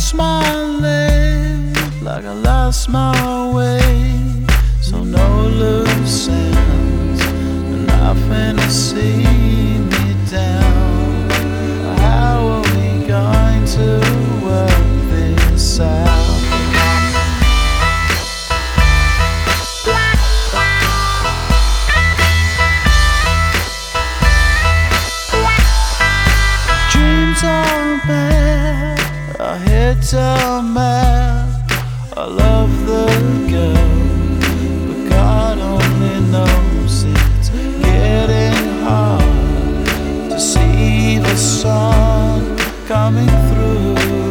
lost my leg, like I lost my way. So no loose ends, nothing to see me down. How are we going to work this out? Dreams are bad, our heads are mad. I love the girl, but God only knows it's getting hard to see the sun coming through.